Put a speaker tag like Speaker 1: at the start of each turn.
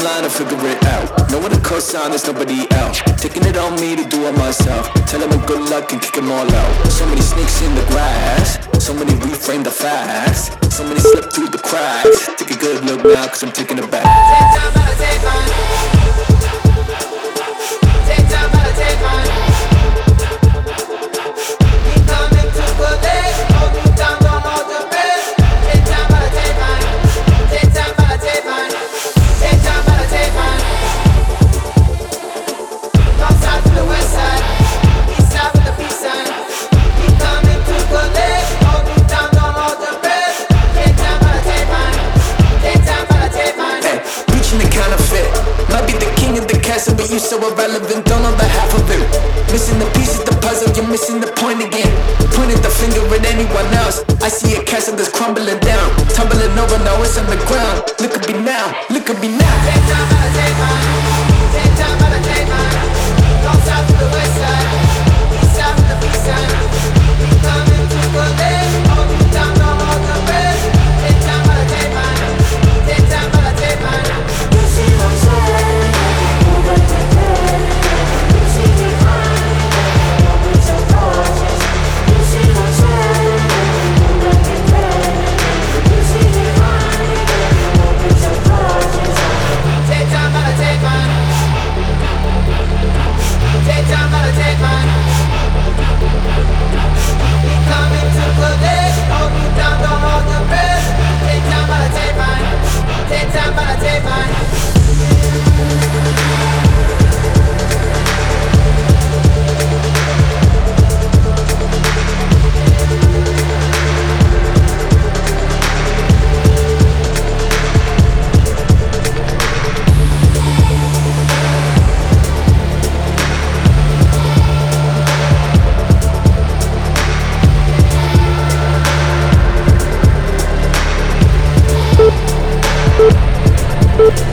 Speaker 1: line and figure it out. Know what a cosign, there's nobody else. Taking it on me to do it myself. Tell them good luck and kick them all out. So many snakes in the grass, so many reframe the facts, so many slip through the cracks. Take a good look now, cause I'm taking it back. Take time, but I take mine. Take time, but I take mine. Keep coming to good days. Hold me down, don't hold your breath. Take time, but I take mine. Take time, but I take mine. Take time, but I take mine. North side to the west side, east side with the peace sign. Keep coming to good days. Hold me down, don't hold your breath. Take time, but I take mine. Take time, but I take mine. Hey, reaching the counterfeit. Might be the king of the castle, but you so irrelevant, don't know the half of it. Missing the pieces, the puzzle, you're missing the point again. Pointing the finger at anyone else. I see a castle that's crumbling down, tumbling over, now it's on the ground. Look at me now, look at me now. Take time, but I take mine. Take time, but I take mine. North side to the west side, east side with the peace sign. Keep coming to good days. Hold me down, don't hold your breath. Take time, but I take mine. Take time, but I take mine. You see what's right, move it today. You see me crying, don't be so cautious. You see what's right, move it today. You see me crying, don't be so cautious. Take time, but I take mine. Take time, but I take mine. Keep coming to good days. Hold me down, don't hold your breath. Take time, but I take mine. Take time, but I take mine.
Speaker 2: We'll be right back.